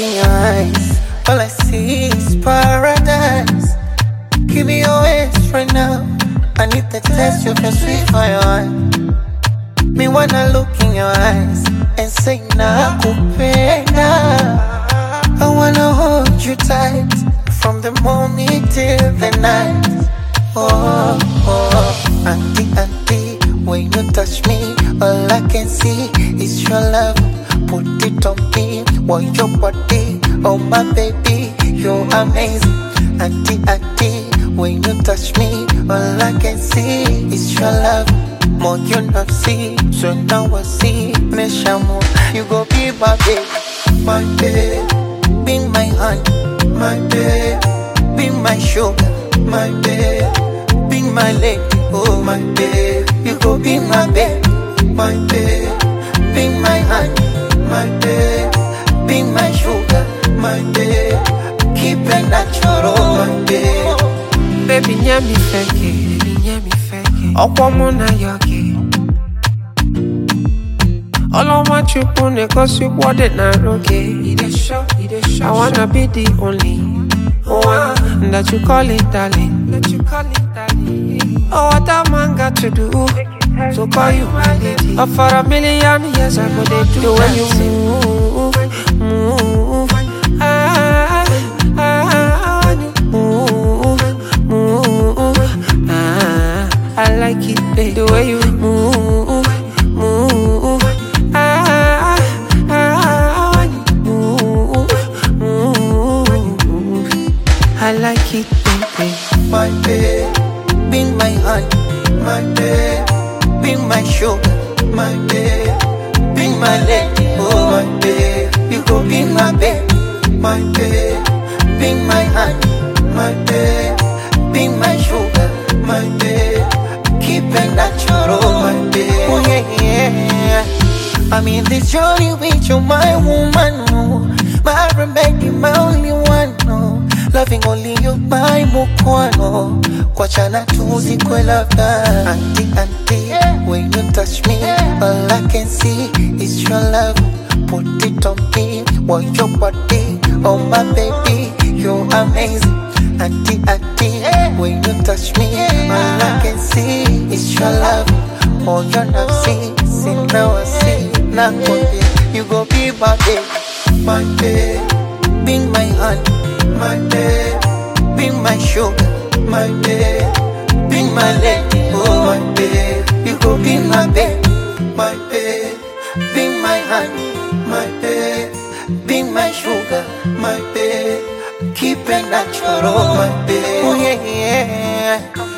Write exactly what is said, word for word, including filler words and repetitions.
in your eyes, all I see is paradise. Give me your waist right now. I need the taste of your sweet fire. Me wanna look in your eyes and say nakupenda. I wanna hold you tight from the morning till the night. Oh, oh, auntie, auntie, when you touch me, all I can see is your love. Put it on me, want your body, oh my baby, you're amazing. Auntie, auntie, when you touch me, all I can see is your love. More you not see, so now I see. Me shamu, you go be my babe, my babe. Be my hand, my babe. Be my sugar, my babe. Be my lady, oh my babe. You go be my babe, my babe. Be my hand, my babe. Be my sugar, my babe. Keep it natural, my babe. Baby, nyami feke, baby, nyami feke. Okwa mona yoke. All I want you pune cause you want it na okay. I wanna be the only one that you call it darling. That you call it darling. Oh, what a man got to do to call you my lady. Oh, for a million years I go they do when you move, move. Ah, ah, when you move, move. Ah, I like it, babe, the way you move, move. Ah, ah, when you move, move. I like it, baby. My babe, be my hand, my babe. Be my sugar, my babe. Be my lady, oh my babe. You go be my babe, my babe. Be my hand, my babe. Be my sugar, my babe. Keep it natural, my babe. Oh yeah, yeah. I'm in this journey with you, my woman, no. My remedy, my only one, no. Loving only you, my mukwano. Kwachana tuzi kwe labda. Auntie, auntie, when you touch me, all I can see is your love. Put it on me, want your body, oh my baby, you're amazing. Auntie, auntie, when you touch me, all I can see is your love. Oh, you're not see, see now I see. Now you go be my babe, my babe. Be my hand, my babe. Be my sugar, my babe. Be my lady, oh my babe. You go be my babe, my babe. Be my hand, my babe. Be my sugar, my babe. Keep it natural, my babe. Oh yeah, yeah.